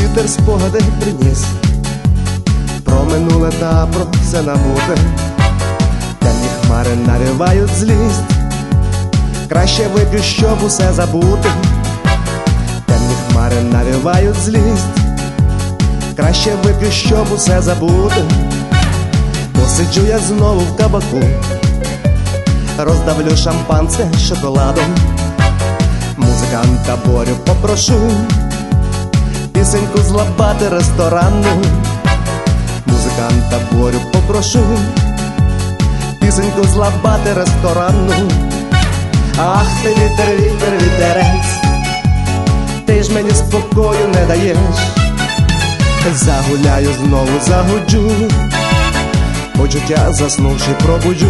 вітер спогади приніс про минуле та про все набуте. Темні хмари навівають злість, краще вип'ю, щоб усе забути. Темні хмари навівають злість, краще вип'ю, щоб усе забути. Посиджу я знову в кабаку, роздавлю шампанське шоколадом. Музиканта Борю попрошу пісеньку з Лопати ресторанну. Музиканта Борю попрошу пісеньку з Лопати ресторанну. Ах ти вітер, вітер, вітерець, ти ж мені спокою не даєш. Загуляю знову, загуджу, почуття заснувши пробуджу.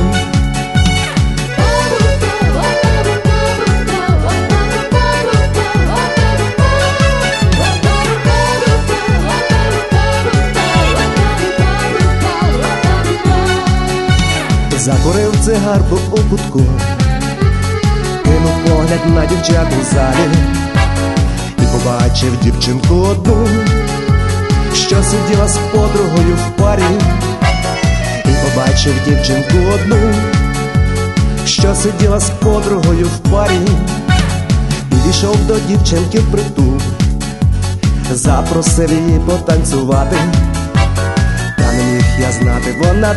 Закурив цигарку у кутку, кинув погляд на дівчат у залі і побачив дівчинку одну, що сиділа з подругою в парі. І побачив дівчинку одну, що сиділа з подругою в парі. Підійшов до дівчинки впритул, запросив її потанцювати. Та не міг я знати, вона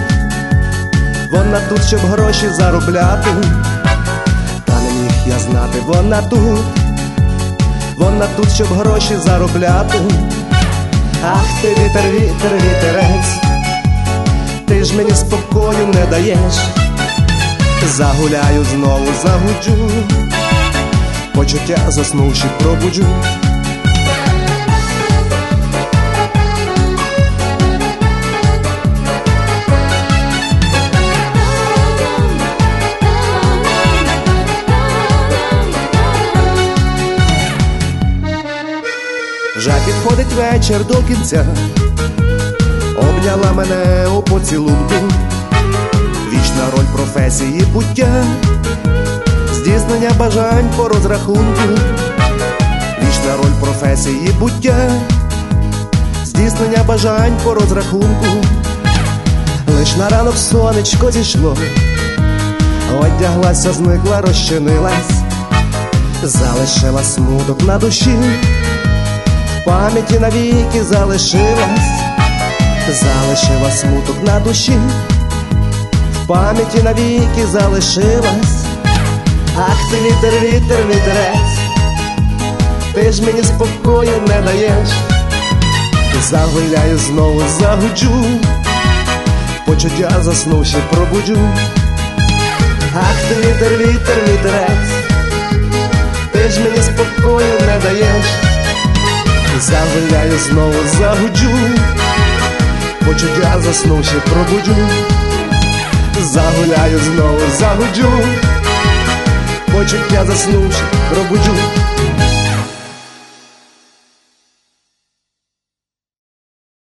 тут, щоб гроші заробляти. Та не міг я знати, вона тут, щоб гроші заробляти. Ах ти вітер, вітер, вітерець, ти ж мені спокою не даєш. Загуляю знову, загуджу, почуття заснувши пробуджу. Вже підходить вечір до кінця, обняла мене у поцілунку. Вічна роль професії буття, здійснення бажань по розрахунку. Вічна роль професії буття, здійснення бажань по розрахунку. Лиш на ранок сонечко зійшло, одяглася, зникла, розчинилась, залишила смуток на душі. В пам'яті навіки залишилась, залишила смуток на душі. В пам'яті навіки залишилась. Ах ти вітер, вітер, вітерець, ти ж мені спокою не даєш. Загуляю знову, загуджу, почуття заснувши пробуджу. Ах ти вітер, вітер, вітерець, ти ж мені спокою не даєш. Загуляю знову, загуджу, почуття заснувши пробуджу. Загуляю знову, загуджу, почуття заснувши пробуджу.